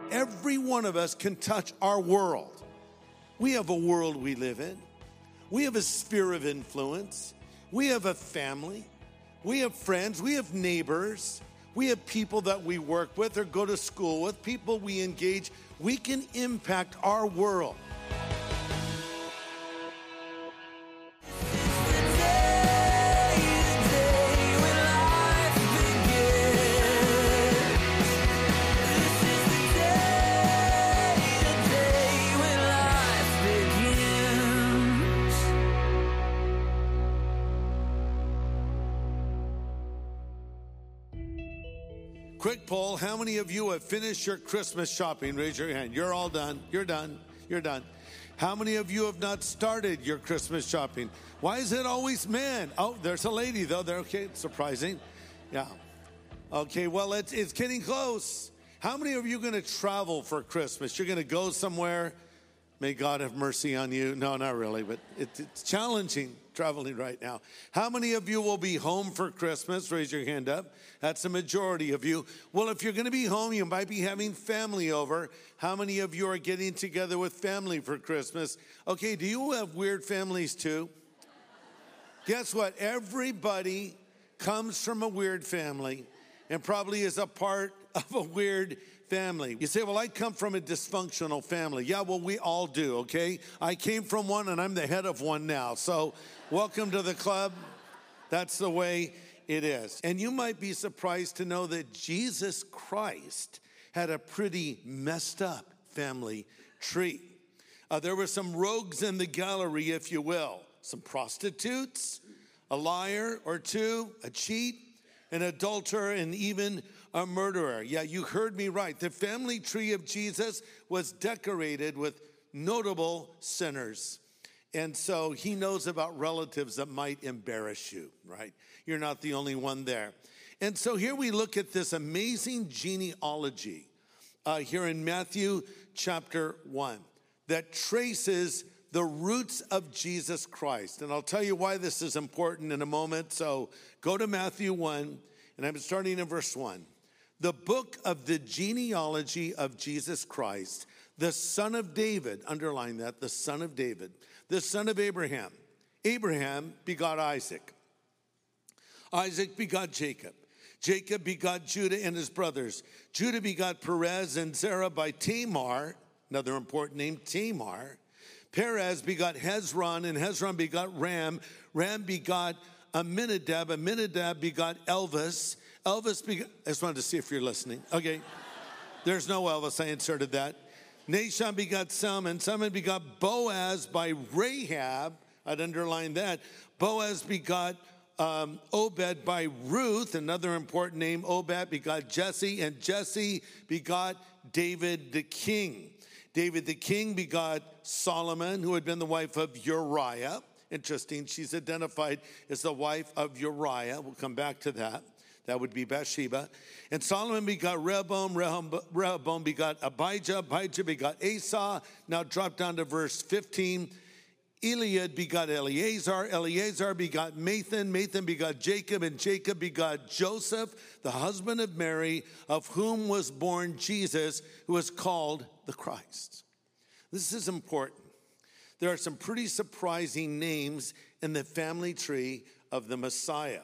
Every one of us can touch our world. We have a world we live in. We have a sphere of influence. We have a family. We have friends. We have neighbors. We have people that we work with or go to school with, people we engage. We can impact our world. Quick poll, how many of you have finished your Christmas shopping? Raise your hand. You're all done. You're done. You're done. How many of you have not started your Christmas shopping? Why is it always men? Oh, there's a lady, though. They're okay. Surprising. Yeah. Okay, well, it's getting close. How many of you are going to travel for Christmas? You're going to go somewhere. May God have mercy on you. No, not really, but it's challenging traveling right now. How many of you will be home for Christmas? Raise your hand up. That's the majority of you. Well, if you're going to be home, you might be having family over. How many of you are getting together with family for Christmas? Okay, do you have weird families too? Guess what? Everybody comes from a weird family and probably is a part of a weird family. You say, well, I come from a dysfunctional family. Yeah, well, we all do, okay? I came from one and I'm the head of one now. So welcome to the club. That's the way it is. And you might be surprised to know that Jesus Christ had a pretty messed up family tree. There were some rogues in the gallery, if you will. Some prostitutes, a liar or two, a cheat, an adulterer, and even a murderer. Yeah, you heard me right. The family tree of Jesus was decorated with notable sinners. And so he knows about relatives that might embarrass you, right? You're not the only one there. And so here we look at this amazing genealogy here in Matthew chapter 1 that traces the roots of Jesus Christ. And I'll tell you why this is important in a moment. So go to Matthew 1, and I'm starting in verse 1. The book of the genealogy of Jesus Christ, the son of David, underline that, the son of David, the son of Abraham. Abraham begot Isaac. Isaac begot Jacob. Jacob begot Judah and his brothers. Judah begot Perez and Zerah by Tamar, another important name, Tamar. Perez begot Hezron, and Hezron begot Ram. Ram begot Amminadab. Amminadab begot Elvis. Elvis begot, I just wanted to see if you're listening. Okay. There's no Elvis. I inserted that. Nahshon begot Salmon. Salmon begot Boaz by Rahab. I'd underline that. Boaz begot Obed by Ruth, another important name. Obed begot Jesse, and Jesse begot David the king. David the king begot Solomon, who had been the wife of Uriah. Interesting, she's identified as the wife of Uriah. We'll come back to that. That would be Bathsheba. And Solomon begot Rehoboam. Rehoboam begot Abijah. Abijah begot Asa. Now drop down to verse 15. Eliad begot Eleazar. Eleazar begot Mathan. Mathan begot Jacob. And Jacob begot Joseph, the husband of Mary, of whom was born Jesus, who is called the Christ. This is important. There are some pretty surprising names in the family tree of the Messiah.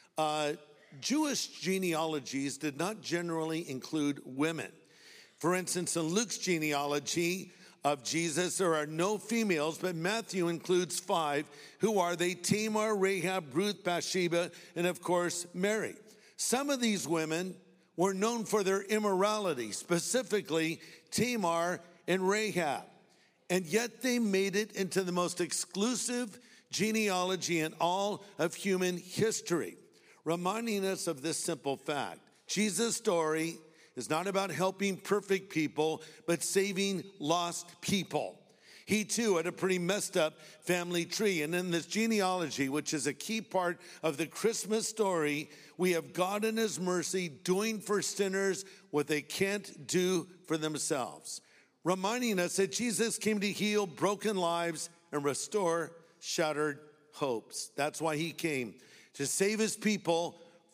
Jewish genealogies did not generally include women. For instance, in Luke's genealogy of Jesus, there are no females, but Matthew includes 5. Who are they? Tamar, Rahab, Ruth, Bathsheba, and of course, Mary. Some of these women were known for their immorality, specifically Tamar and Rahab. And yet they made it into the most exclusive genealogy in all of human history, reminding us of this simple fact. Jesus' story is not about helping perfect people, but saving lost people. He too had a pretty messed up family tree. And in this genealogy, which is a key part of the Christmas story, we have God in his mercy doing for sinners what they can't do for themselves, reminding us that Jesus came to heal broken lives and restore shattered hopes. That's why he came, to save his people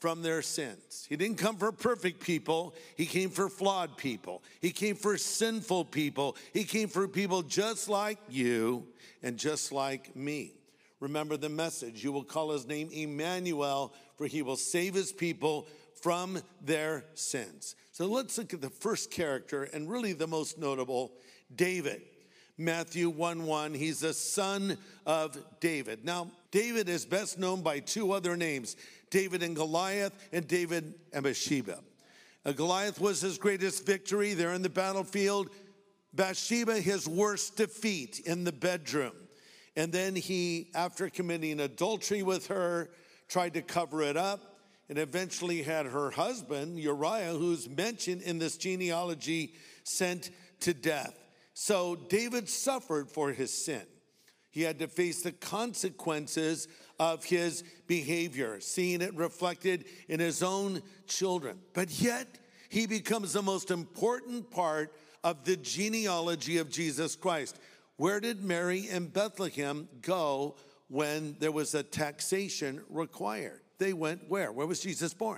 from their sins. He didn't come for perfect people. He came for flawed people. He came for sinful people. He came for people just like you and just like me. Remember the message. You will call his name Emmanuel, for he will save his people from their sins. So let's look at the first character, and really the most notable, David. Matthew 1:1, he's the son of David. Now, David is best known by two other names, David and Goliath, and David and Bathsheba. Goliath was his greatest victory there in the battlefield. Bathsheba, his worst defeat in the bedroom. And then he, after committing adultery with her, tried to cover it up and eventually had her husband, Uriah, who's mentioned in this genealogy, sent to death. So David suffered for his sin. He had to face the consequences of his behavior, seeing it reflected in his own children. But yet, he becomes the most important part of the genealogy of Jesus Christ. Where did Mary and Bethlehem go when there was a taxation required? They went where? Where was Jesus born?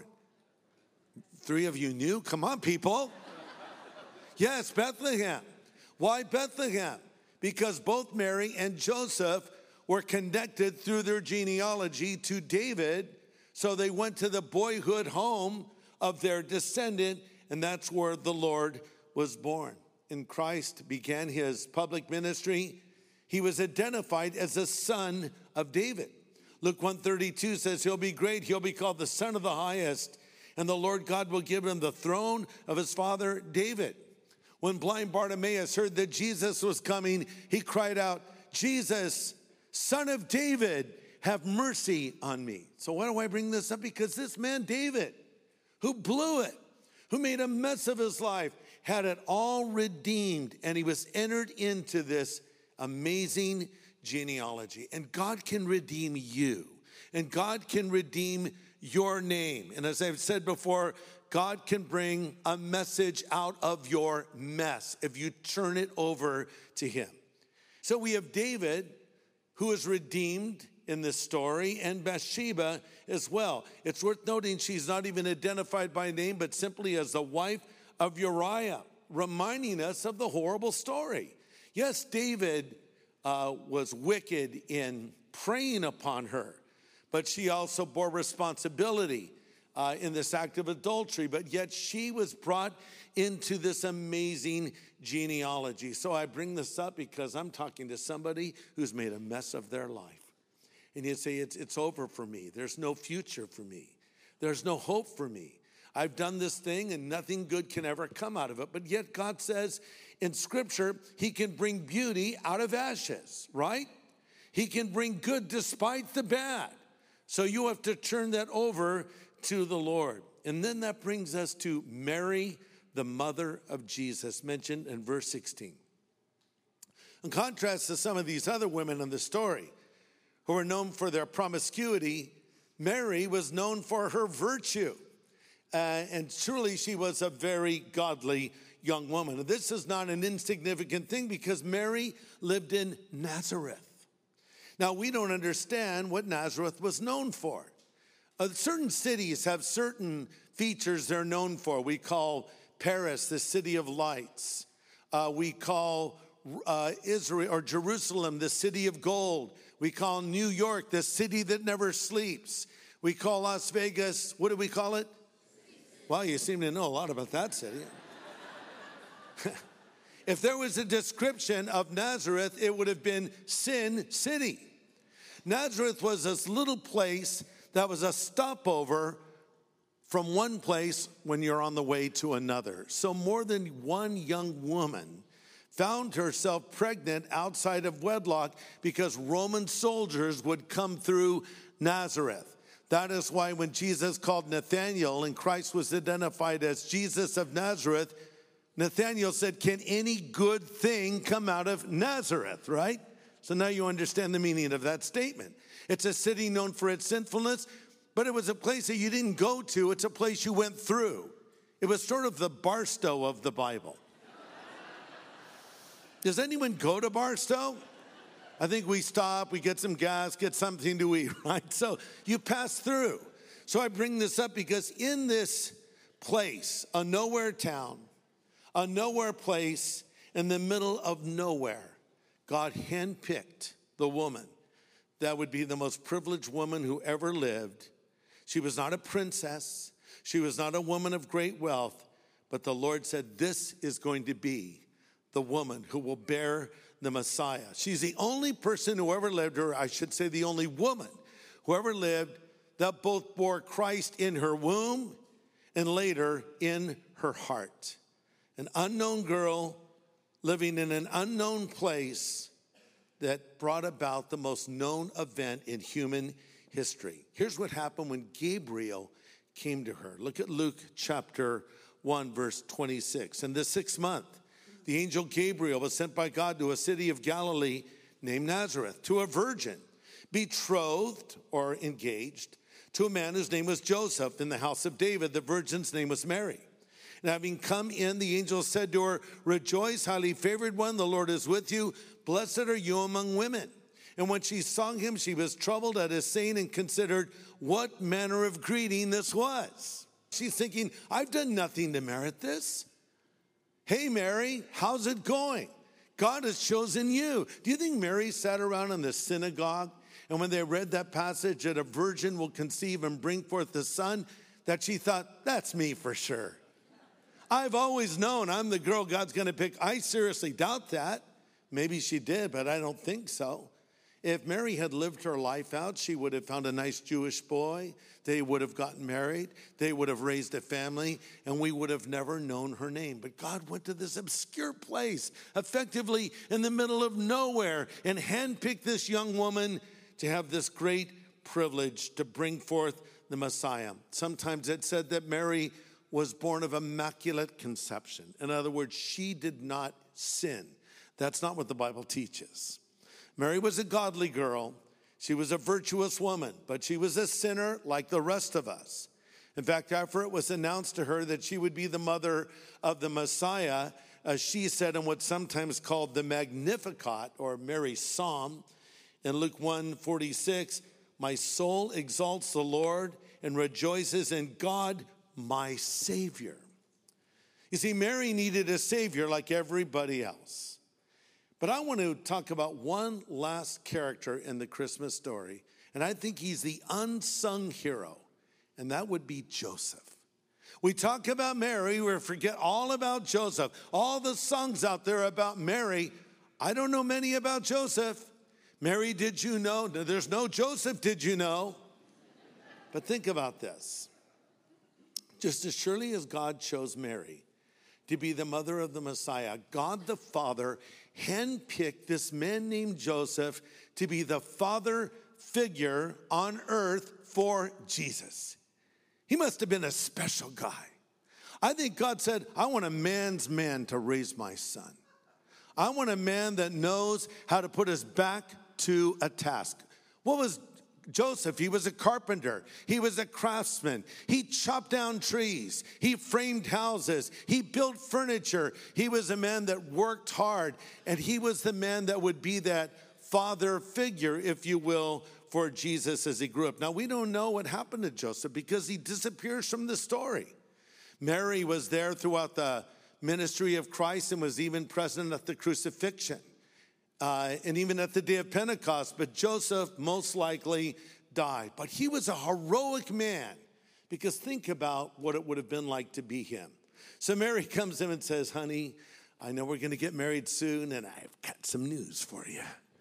3 of you knew? Come on, people. Yes, Bethlehem. Why Bethlehem? Because both Mary and Joseph were connected through their genealogy to David. So they went to the boyhood home of their descendant, and that's where the Lord was born. And Christ began his public ministry. He was identified as the son of David. Luke 1:32 says he'll be great. He'll be called the Son of the Highest, and the Lord God will give him the throne of his father David. When blind Bartimaeus heard that Jesus was coming, he cried out, "Jesus, Son of David, have mercy on me." So why do I bring this up? Because this man, David, who blew it, who made a mess of his life, had it all redeemed, and he was entered into this amazing genealogy. And God can redeem you, and God can redeem your name. And as I've said before, God can bring a message out of your mess if you turn it over to him. So we have David, who is redeemed in this story, and Bathsheba as well. It's worth noting she's not even identified by name, but simply as the wife of Uriah, reminding us of the horrible story. Yes, David was wicked in preying upon her, but she also bore responsibility in this act of adultery, but yet she was brought into this amazing genealogy. So I bring this up because I'm talking to somebody who's made a mess of their life. And you say, it's over for me. There's no future for me. There's no hope for me. I've done this thing and nothing good can ever come out of it. But yet God says in Scripture, he can bring beauty out of ashes, right? He can bring good despite the bad. So you have to turn that over to the Lord. And then that brings us to Mary, the mother of Jesus, mentioned in verse 16. In contrast to some of these other women in the story who were known for their promiscuity, Mary was known for her virtue. And truly she was a very godly young woman. And this is not an insignificant thing because Mary lived in Nazareth. Now, we don't understand what Nazareth was known for. Certain cities have certain features they're known for. We call Paris the city of lights. We call Israel or Jerusalem the city of gold. We call New York the city that never sleeps. We call Las Vegas, what do we call it? Well, you seem to know a lot about that city. If there was a description of Nazareth, it would have been Sin City. Nazareth was this little place that was a stopover from one place when you're on the way to another. So more than one young woman found herself pregnant outside of wedlock because Roman soldiers would come through Nazareth. That is why when Jesus called Nathanael and Christ was identified as Jesus of Nazareth, Nathanael said, "Can any good thing come out of Nazareth?" Right? So now you understand the meaning of that statement. It's a city known for its sinfulness, but it was a place that you didn't go to. It's a place you went through. It was sort of the Barstow of the Bible. Does anyone go to Barstow? I think we stop, we get some gas, get something to eat, right? So you pass through. So I bring this up because in this place, a nowhere town, a nowhere place in the middle of nowhere, God handpicked the woman that would be the most privileged woman who ever lived. She was not a princess. She was not a woman of great wealth. But the Lord said, this is going to be the woman who will bear the Messiah. She's the only person who ever lived, or I should say the only woman who ever lived, that both bore Christ in her womb and later in her heart. An unknown girl living in an unknown place that brought about the most known event in human history. Here's what happened when Gabriel came to her. Look at Luke chapter 1, verse 26. In the 6th month, the angel Gabriel was sent by God to a city of Galilee named Nazareth, to a virgin betrothed or engaged to a man whose name was Joseph in the house of David. The virgin's name was Mary. And having come in, the angel said to her, rejoice, highly favored one, the Lord is with you. Blessed are you among women. And when she saw him, she was troubled at his saying and considered what manner of greeting this was. She's thinking, I've done nothing to merit this. Hey, Mary, how's it going? God has chosen you. Do you think Mary sat around in the synagogue and when they read that passage that a virgin will conceive and bring forth a son, that she thought, that's me for sure. I've always known I'm the girl God's going to pick. I seriously doubt that. Maybe she did, but I don't think so. If Mary had lived her life out, she would have found a nice Jewish boy. They would have gotten married. They would have raised a family, and we would have never known her name. But God went to this obscure place, effectively in the middle of nowhere, and handpicked this young woman to have this great privilege to bring forth the Messiah. Sometimes it said that Mary was born of immaculate conception. In other words, she did not sin. That's not what the Bible teaches. Mary was a godly girl. She was a virtuous woman, but she was a sinner like the rest of us. In fact, after it was announced to her that she would be the mother of the Messiah, she said in what's sometimes called the Magnificat, or Mary's Psalm, in Luke 1:46, my soul exalts the Lord and rejoices in God, my Savior. You see, Mary needed a Savior like everybody else. But I want to talk about one last character in the Christmas story, and I think he's the unsung hero, and that would be Joseph. We talk about Mary, we forget all about Joseph. All the songs out there about Mary, I don't know many about Joseph. Mary, did you know? There's no Joseph, did you know? But think about this. Just as surely as God chose Mary to be the mother of the Messiah, God the Father handpicked this man named Joseph to be the father figure on earth for Jesus. He must have been a special guy. I think God said, I want a man's man to raise my son. I want a man that knows how to put his back to a task. What was Joseph? He was a carpenter. He was a craftsman. He chopped down trees. He framed houses. He built furniture. He was a man that worked hard. And he was the man that would be that father figure, if you will, for Jesus as he grew up. Now, we don't know what happened to Joseph because he disappears from the story. Mary was there throughout the ministry of Christ and was even present at the crucifixion. And even at the day of Pentecost, but Joseph most likely died. But he was a heroic man, because think about what it would have been like to be him. So Mary comes in and says, honey, I know we're going to get married soon, and I've got some news for you.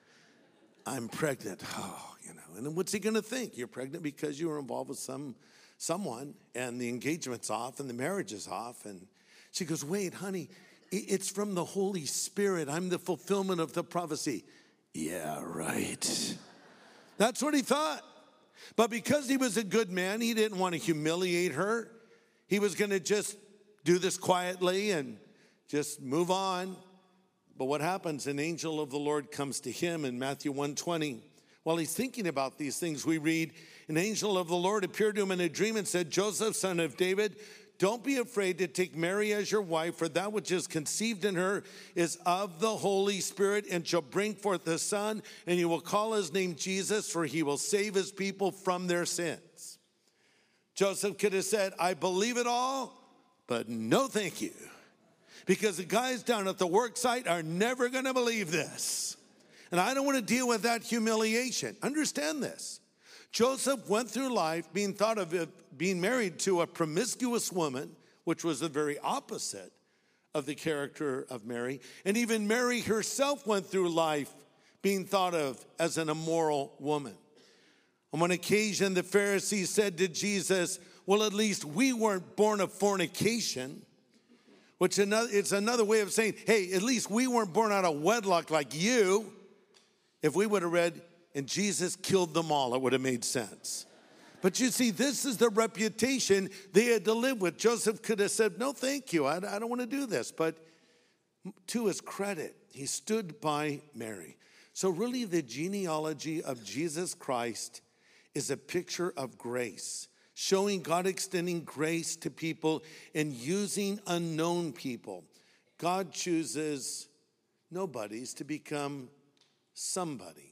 I'm pregnant. Oh, and then what's he going to think? You're pregnant because you were involved with someone, and the engagement's off, and the marriage is off. And she goes, wait, honey, it's from the Holy Spirit. I'm the fulfillment of the prophecy. Yeah, right. That's what he thought. But because he was a good man, he didn't want to humiliate her. He was going to just do this quietly and just move on. But what happens? An angel of the Lord comes to him in Matthew 1:20. While he's thinking about these things, we read, an angel of the Lord appeared to him in a dream and said, Joseph, son of David, don't be afraid to take Mary as your wife, for that which is conceived in her is of the Holy Spirit, and shall bring forth a son, and you will call his name Jesus, for he will save his people from their sins. Joseph could have said, I believe it all, but no thank you. Because the guys down at the work site are never going to believe this. And I don't want to deal with that humiliation. Understand this. Joseph went through life being thought of being married to a promiscuous woman, which was the very opposite of the character of Mary. And even Mary herself went through life being thought of as an immoral woman. On one occasion, the Pharisees said to Jesus, well, at least we weren't born of fornication, which it's another way of saying, hey, at least we weren't born out of wedlock like you. If we would have read, and Jesus killed them all, it would have made sense. But you see, this is the reputation they had to live with. Joseph could have said, no, thank you, I don't want to do this. But to his credit, he stood by Mary. So really, the genealogy of Jesus Christ is a picture of grace, showing God extending grace to people and using unknown people. God chooses nobodies to become somebody,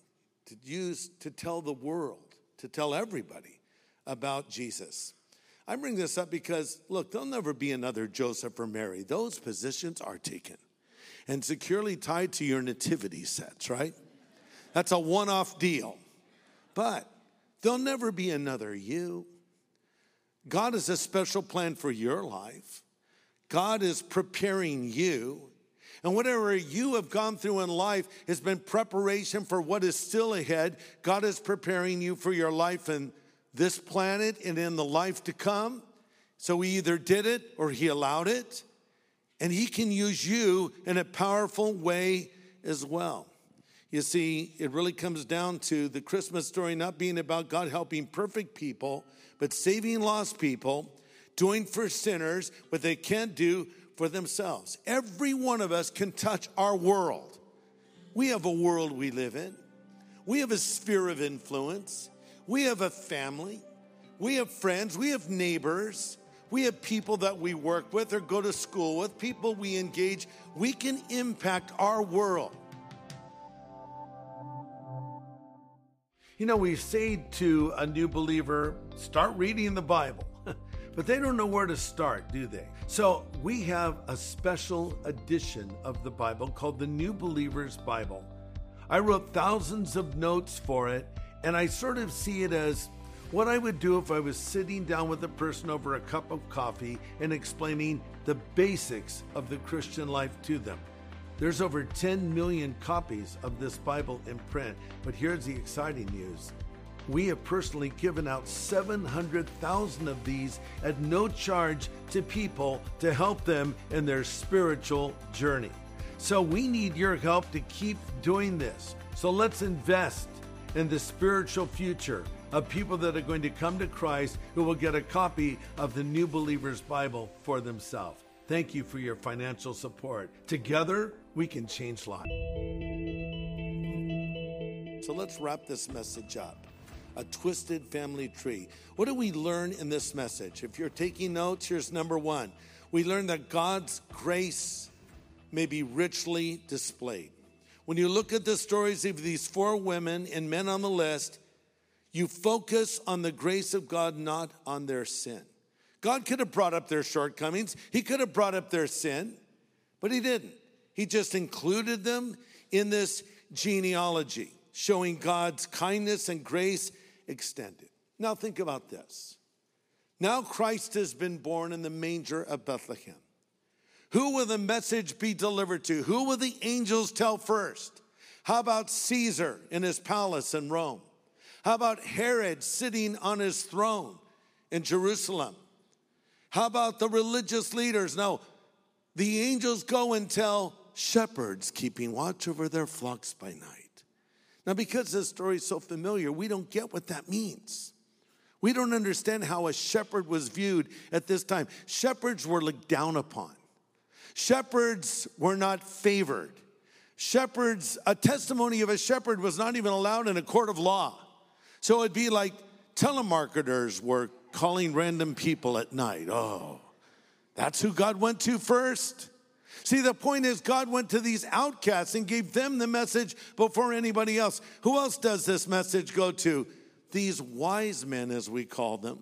to tell the world, to tell everybody about Jesus. I bring this up because, look, there'll never be another Joseph or Mary. Those positions are taken and securely tied to your nativity sets, right? That's a one-off deal. But there'll never be another you. God has a special plan for your life. God is preparing you. And whatever you have gone through in life has been preparation for what is still ahead. God is preparing you for your life in this planet and in the life to come. So he either did it or he allowed it. And he can use you in a powerful way as well. You see, it really comes down to the Christmas story not being about God helping perfect people, but saving lost people, doing for sinners what they can't do for themselves. Every one of us can touch our world. We have a world we live in. We have a sphere of influence. We have a family. We have friends. We have neighbors. We have people that we work with or go to school with, people we engage. We can impact our world. You know, we say to a new believer, start reading the Bible. But they don't know where to start, do they? So we have a special edition of the Bible called the New Believer's Bible. I wrote thousands of notes for it, and I sort of see it as what I would do if I was sitting down with a person over a cup of coffee and explaining the basics of the Christian life to them. There's over 10 million copies of this Bible in print, but here's the exciting news. We have personally given out 700,000 of these at no charge to people to help them in their spiritual journey. So we need your help to keep doing this. So let's invest in the spiritual future of people that are going to come to Christ who will get a copy of the New Believer's Bible for themselves. Thank you for your financial support. Together, we can change lives. So let's wrap this message up. A twisted family tree. What do we learn in this message? If you're taking notes, here's number one. We learn that God's grace may be richly displayed. When you look at the stories of these four women and men on the list, you focus on the grace of God, not on their sin. God could have brought up their shortcomings. He could have brought up their sin, but he didn't. He just included them in this genealogy, showing God's kindness and grace extended. Now think about this. Now Christ has been born in the manger of Bethlehem. Who will the message be delivered to? Who will the angels tell first? How about Caesar in his palace in Rome? How about Herod sitting on his throne in Jerusalem? How about the religious leaders? No, the angels go and tell shepherds keeping watch over their flocks by night. Now, because this story is so familiar, we don't get what that means. We don't understand how a shepherd was viewed at this time. Shepherds were looked down upon. Shepherds were not favored. Shepherds, a testimony of a shepherd was not even allowed in a court of law. So it'd be like telemarketers were calling random people at night. Oh, that's who God went to first? See, the point is God went to these outcasts and gave them the message before anybody else. Who else does this message go to? These wise men, as we call them,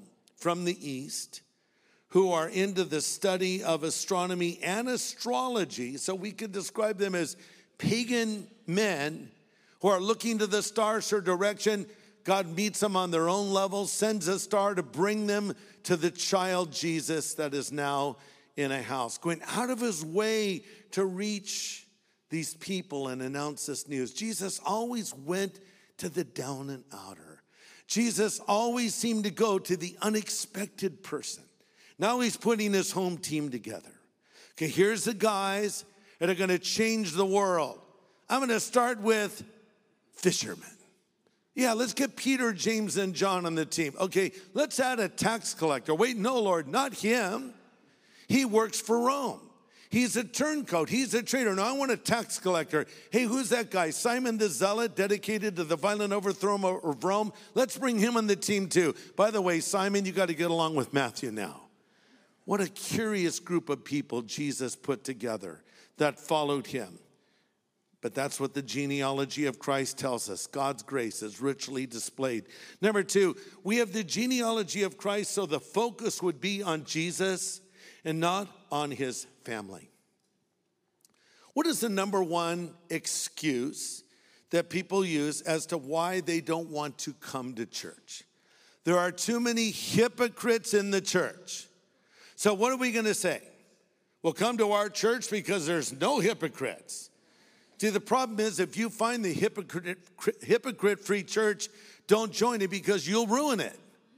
from the East who are into the study of astronomy and astrology. So we could describe them as pagan men who are looking to the stars for direction. God meets them on their own level, sends a star to bring them to the child Jesus that is now in a house, going out of his way to reach these people and announce this news. Jesus always went to the down and outer. Jesus always seemed to go to the unexpected person. Now he's putting his home team together. Okay, here's the guys that are going to change the world. I'm going to start with fishermen. Yeah, let's get Peter, James, and John on the team. Okay, let's add a tax collector. Wait, no, Lord, not him. He works for Rome. He's a turncoat. He's a traitor. No, I want a tax collector. Hey, who's that guy? Simon the Zealot, dedicated to the violent overthrow of Rome. Let's bring him on the team too. By the way, Simon, you got to get along with Matthew now. What a curious group of people Jesus put together that followed him. But that's what the genealogy of Christ tells us. God's grace is richly displayed. Number two, we have the genealogy of Christ, so the focus would be on Jesus and not on his family. What is the number one excuse that people use as to why they don't want to come to church? There are too many hypocrites in the church. So what are we going to say? Well, come to our church because there's no hypocrites. See, the problem is if you find the hypocrite-free church, don't join it because you'll ruin it.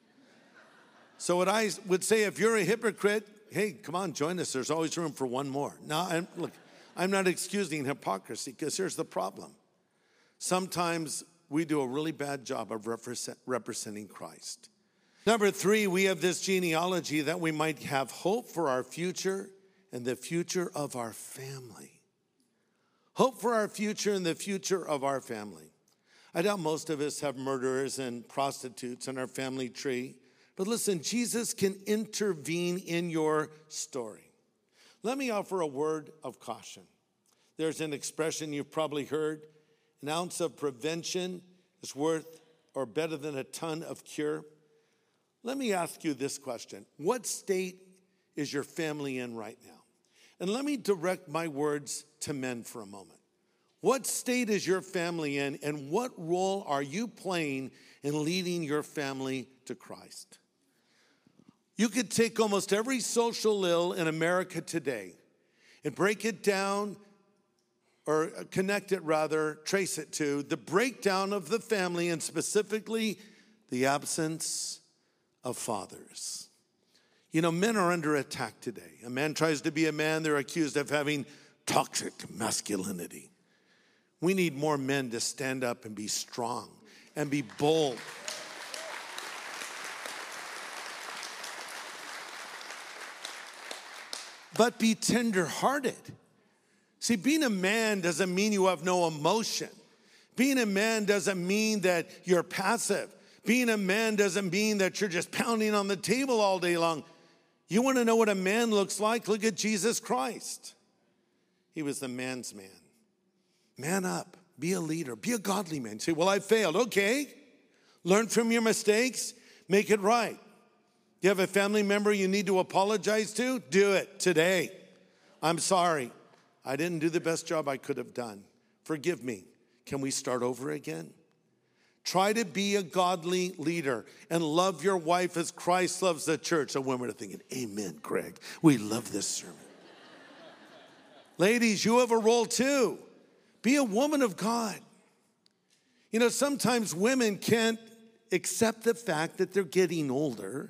So what I would say, if you're a hypocrite, hey, come on, join us. There's always room for one more. Now, I'm not excusing hypocrisy because here's the problem. Sometimes we do a really bad job of representing Christ. Number three, we have this genealogy that we might have hope for our future and the future of our family. Hope for our future and the future of our family. I doubt most of us have murderers and prostitutes in our family tree. But listen, Jesus can intervene in your story. Let me offer a word of caution. There's an expression you've probably heard. An ounce of prevention is worth or better than a ton of cure. Let me ask you this question. What state is your family in right now? And let me direct my words to men for a moment. What state is your family in, and what role are you playing in leading your family to Christ? You could take almost every social ill in America today and break it down, or connect it rather, trace it to the breakdown of the family, and specifically the absence of fathers. You know, men are under attack today. A man tries to be a man, they're accused of having toxic masculinity. We need more men to stand up and be strong and be bold. But be tender-hearted. See, being a man doesn't mean you have no emotion. Being a man doesn't mean that you're passive. Being a man doesn't mean that you're just pounding on the table all day long. You want to know what a man looks like? Look at Jesus Christ. He was the man's man. Man up. Be a leader. Be a godly man. Say, well, I failed. Okay. Learn from your mistakes. Make it right. You have a family member you need to apologize to? Do it today. I'm sorry. I didn't do the best job I could have done. Forgive me. Can we start over again? Try to be a godly leader and love your wife as Christ loves the church. So women are thinking, amen, Greg. We love this sermon. Ladies, you have a role too. Be a woman of God. You know, sometimes women can't accept the fact that they're getting older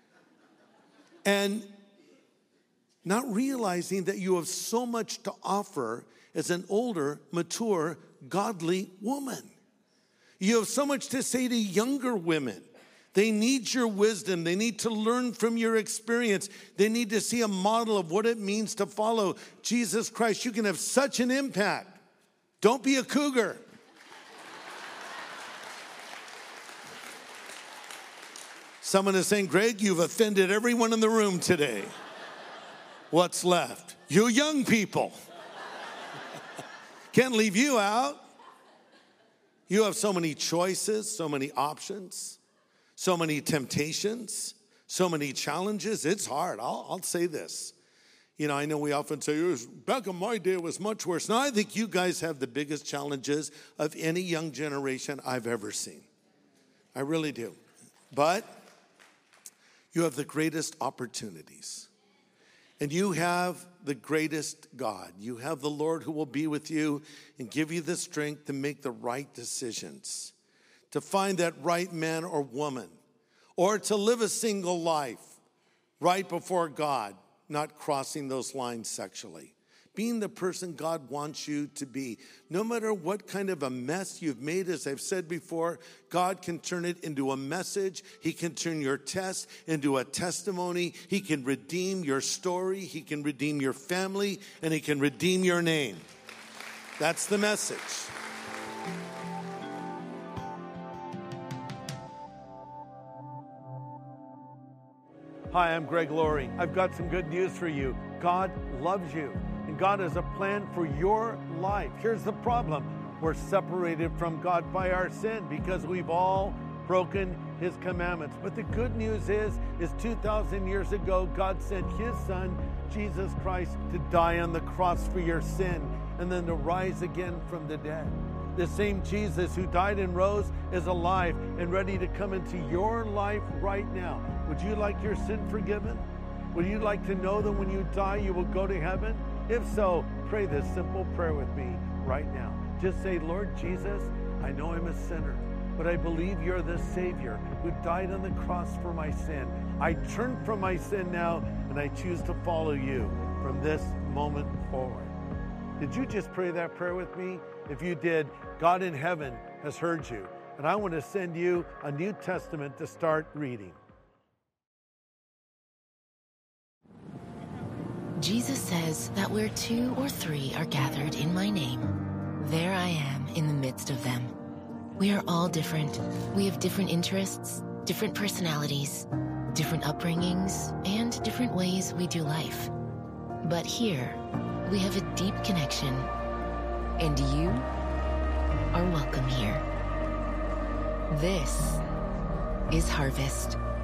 and not realizing that you have so much to offer as an older, mature, godly woman. You have so much to say to younger women. They need your wisdom. They need to learn from your experience. They need to see a model of what it means to follow Jesus Christ. You can have such an impact. Don't be a cougar. Someone is saying, Greg, you've offended everyone in the room today. What's left? You young people. Can't leave you out. You have so many choices, so many options, so many temptations, So many challenges. It's hard. I'll say this. You know, I know we often say, back in my day, it was much worse. Now, I think you guys have the biggest challenges of any young generation I've ever seen. I really do. But you have the greatest opportunities. And you have the greatest God. You have the Lord who will be with you and give you the strength to make the right decisions, to find that right man or woman, or to live a single life right before God, not crossing those lines sexually. Being the person God wants you to be. No matter what kind of a mess you've made, as I've said before, God can turn it into a message. He can turn your test into a testimony. He can redeem your story. He can redeem your family. And He can redeem your name. That's the message. Hi, I'm Greg Laurie. I've got some good news for you. God loves you. And God has a plan for your life. Here's the problem. We're separated from God by our sin because we've all broken His commandments. But the good news is 2,000 years ago, God sent His Son, Jesus Christ, to die on the cross for your sin and then to rise again from the dead. The same Jesus who died and rose is alive and ready to come into your life right now. Would you like your sin forgiven? Would you like to know that when you die, you will go to heaven? If so, pray this simple prayer with me right now. Just say, Lord Jesus, I know I'm a sinner, but I believe You're the Savior who died on the cross for my sin. I turn from my sin now, and I choose to follow You from this moment forward. Did you just pray that prayer with me? If you did, God in heaven has heard you, and I want to send you a New Testament to start reading. Jesus says that where 2 or 3 are gathered in my name, there I am in the midst of them. We are all different. We have different interests, different personalities, different upbringings, and different ways we do life. But here, we have a deep connection, and you are welcome here. This is Harvest.